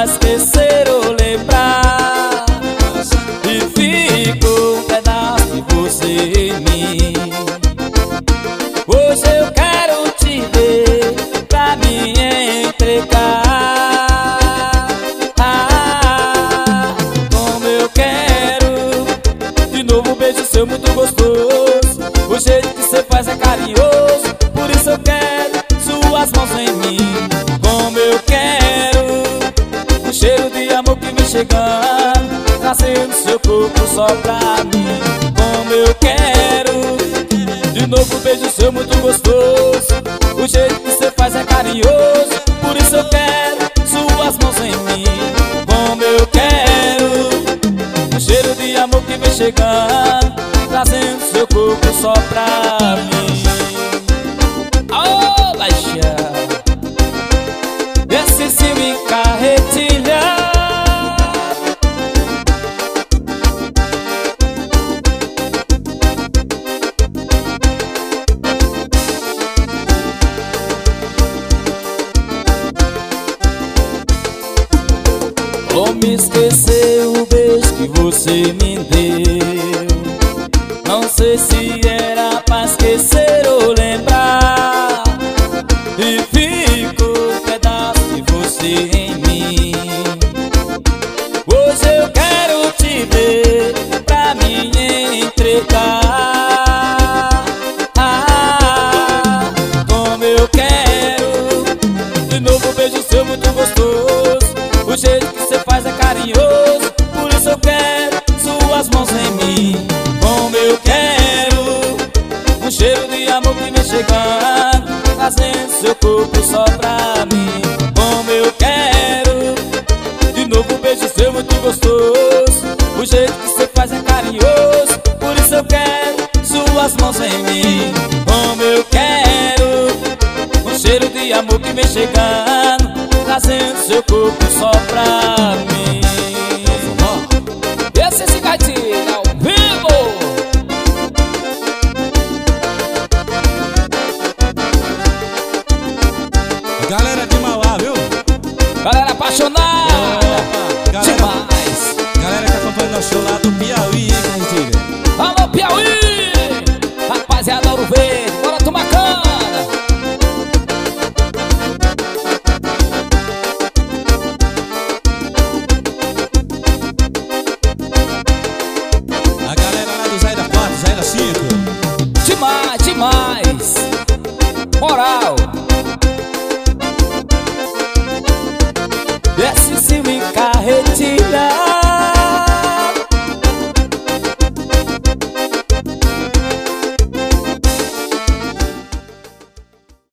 esquecer ou lembrar, e fico um pedaço de você em mim. Hoje eu quero te ver pra me entregar. Como eu quero de novo um beijo seu muito gostoso. O jeito que você faz é carinhoso, por isso eu quero suas mãos em mim. Como eu quero o cheiro de amor que vem chegando, trazendo seu corpo só pra mim. Como eu quero de novo um beijo seu muito gostoso. O jeito que você faz é carinhoso, por isso eu quero suas mãos em mim. Como eu quero o cheiro de amor que vem chegando, trazendo seu corpo só pra mim. Ô, Laixá, esse se me carretilha. Como esquecer o beijo que você me deu? Não sei se era pra esquecer ou lembrar, e fico um pedaço de você em mim. Hoje eu quero te ver pra me entregar. Como eu quero de novo um beijo seu muito gostoso. O jeito que você faz é carinhoso, por isso eu quero suas mãos em mim. Como eu quero um cheiro de amor que vem chegando, trazendo seu corpo só pra mim. Como eu quero de novo um beijo seu muito gostoso. O jeito que você faz é carinhoso, por isso eu quero suas mãos em mim. Como eu quero um cheiro de amor que vem chegando, trazendo seu corpo só pra